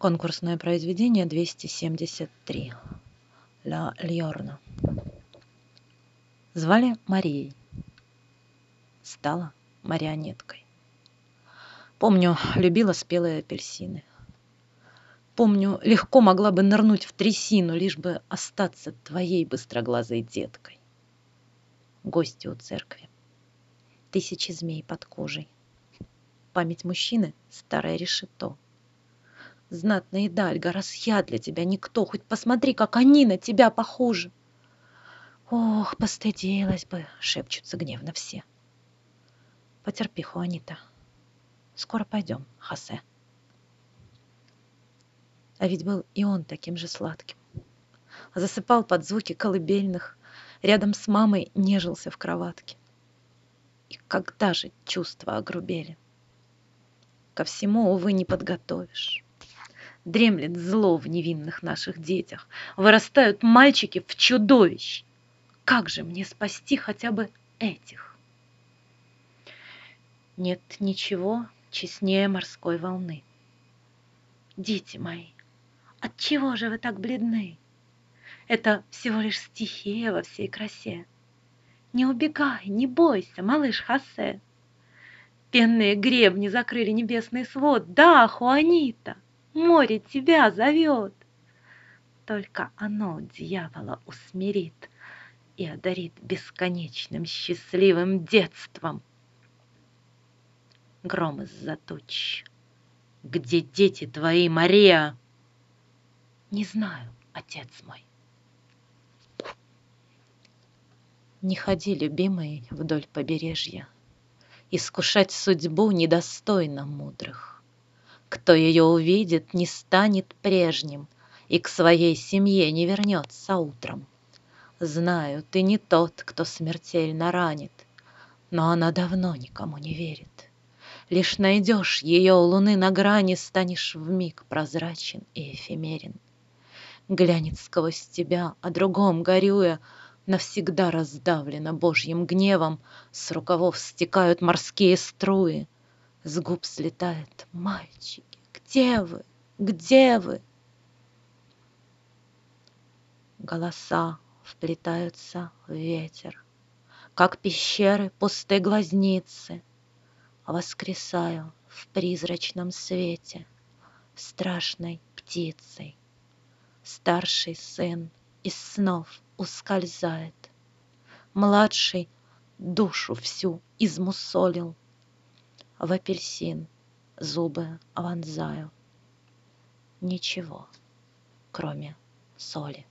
Конкурсное произведение 273. Ля Льорна. Звали Марией. Стала марионеткой. Помню, любила спелые апельсины. Помню, легко могла бы нырнуть в трясину, лишь бы остаться твоей быстроглазой деткой. Гости у церкви. Тысячи змей под кожей. Память мужчины — старое решето. Знатная Идальга, раз я для тебя никто, хоть посмотри, как они на тебя похожи. Ох, постыдилась бы, шепчутся гневно все. Потерпи, Хуанита. Скоро пойдем, Хосе. А ведь был и он таким же сладким. Засыпал под звуки колыбельных, рядом с мамой нежился в кроватке. И когда же чувства огрубели? Ко всему, увы, не подготовишь. Дремлет зло в невинных наших детях. Вырастают мальчики в чудовищ. Как же мне спасти хотя бы этих? Нет ничего честнее морской волны. Дети мои, отчего же вы так бледны? Это всего лишь стихия во всей красе. Не убегай, не бойся, малыш Хосе. Пенные гребни закрыли небесный свод. Да, Хуанита, море тебя зовет. Только оно дьявола усмирит и одарит бесконечным счастливым детством. Гром из-за туч. Где дети твои, Мария? Не знаю, отец мой. Не ходи, любимый, вдоль побережья. Искушать судьбу недостойно мудрых. Кто ее увидит, не станет прежним и к своей семье не вернется утром. Знаю, ты не тот, кто смертельно ранит, но она давно никому не верит. Лишь найдешь ее у луны на грани, станешь вмиг прозрачен и эфемерен. Глянет сквозь тебя, о другом горюя, навсегда раздавлена Божьим гневом, с рукавов стекают морские струи, с губ слетает: мальчики, где вы, где вы? Голоса вплетаются в ветер, как пещеры пустой глазницы. Воскресаю в призрачном свете страшной птицей. Старший сын из снов ускользает, младший душу всю измусолил. В апельсин зубы вонзаю. Ничего, кроме соли.